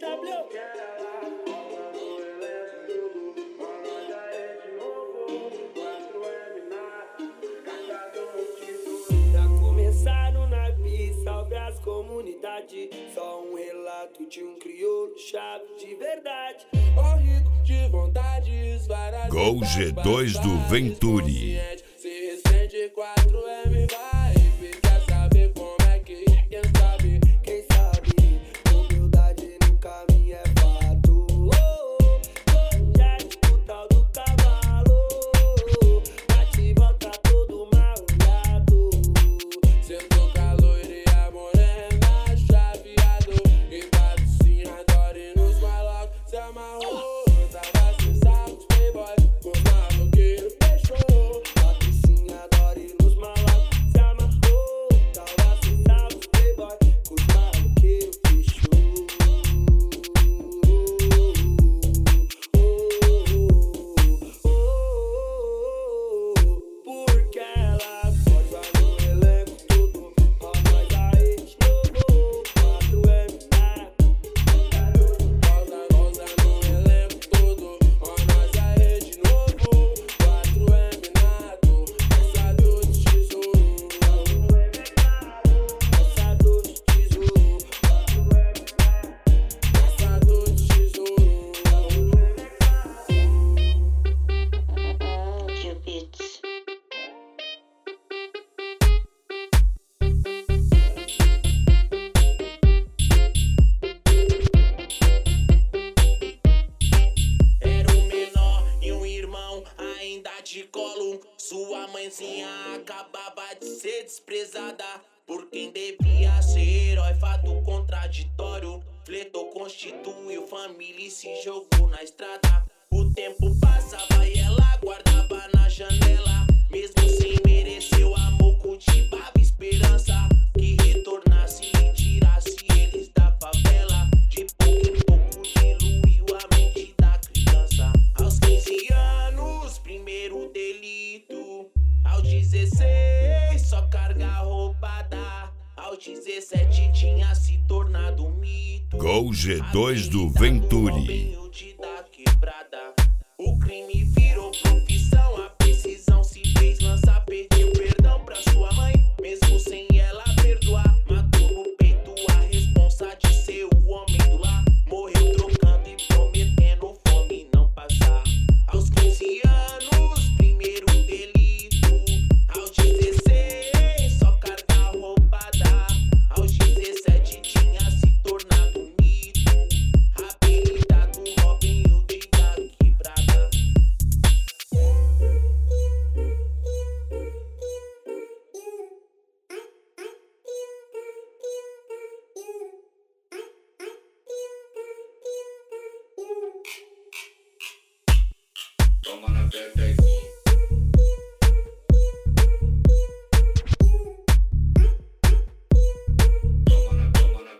Comunidade, só um relato de um crioulo chave de verdade. Ó rico de vontades, várias Gol G2 do Venturi. Se resistente 4M vai, quer saber como é que quem sabe, humildade no caminho é fato. Jet o tal do cavalo, bate e volta todo mal olhado. Sentou calor e a morena chaveado, e bate adore nos malocos, se amarrou. Tava sem saltos, playboy, com os maloqueiros fechou. Bate adore nos malocos, se amarrou. Tava sem saltos, playboy, com os maloqueiros fechou. Porque ela forja no elenco tudo, ó nós aí de novo, 4M Rosa no elenco todo, ó nós aí de novo, 4M Nato, caçador de tesouro, caçador de tesouro, caçador de tesouro. Cupid. Era um menor e um irmão ainda de colo. Sua mãezinha acabava de ser desprezada por quem devia ser herói, fato contraditório. Fletou, constituiu família e se jogou na estrada. O tempo passava e ela guardava na janela. Mesmo sem merecer o amor, cultivava esperança que retornasse e tirasse eles da favela. De pouco em pouco diluiu a mente da criança. Aos 15 anos, primeiro delito. Aos 16, só carga roubada. Aos 17 tinha se tornado um mito. Gol G2 do Venturi. Da quebrada. O crime virou profissão, a precisão se fez lançar. Pediu perdão pra sua mãe, mesmo sem ela perdoar. Matou no peito a responsa de ser o homem do lar. Morreu trocando e prometendo fome não passar. Aos 15 anos, primeiro delito. Aos 16, só carga roubada. Aos 17 tinha se tornado um mito. Habilidade do Robin Hood da quebrada. Toma na bebezinha. Toma na. Toma na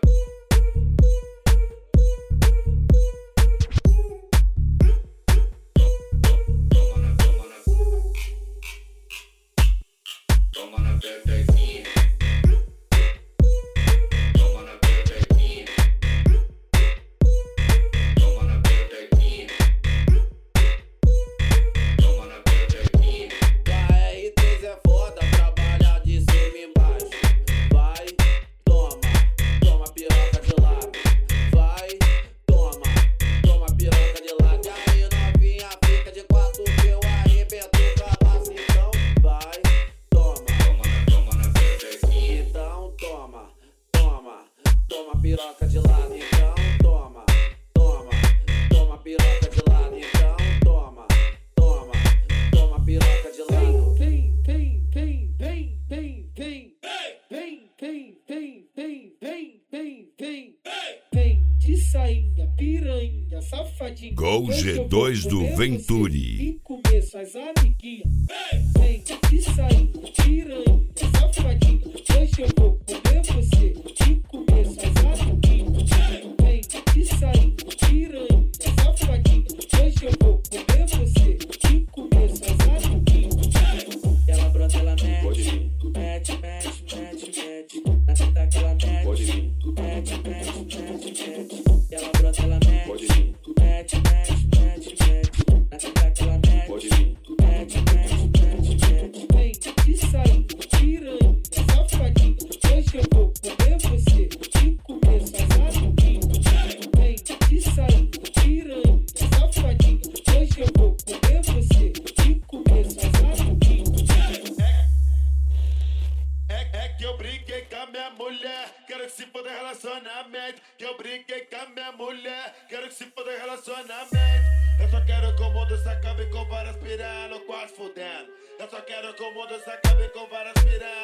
bebezinha. Toma na bebezinha. Toma na bebezinha. Toma na bebezinha. A R3 é foda, trabalha de cima embaixo. Vai, toma piroca de lado. Vai, toma piroca de lado. E aí novinha fica de 4 que eu arrebento o cabaço. Então vai, Toma na bebezinha. então toma piroca de lado. Então toma piroca de lado. Então toma piroca de lado. Vem de sainha, piranha, safadinha. Gol G2 do Venturi. E começo as amiguinhas. Vem de sainha, piranha, safadinha. Hoje eu vou comer você. E começo as amiguinhas. Vem de sainha, piranha, safadinha. Hoje eu vou comer você. E começo as amiguinhas. Ela brota, ela Pode mete. vir. Mete. Na teta que ela Pode mete. vir. Mete. Ela brota, eu brinquei com a minha mulher, quero que se foda relacionamento. Que eu brinquei com a minha mulher, quero que se foda relacionamento. Eu só quero que o mundo se acabe com várias piranhas no quarto fudendo. Eu só quero que o mundo se acabe com várias piranhas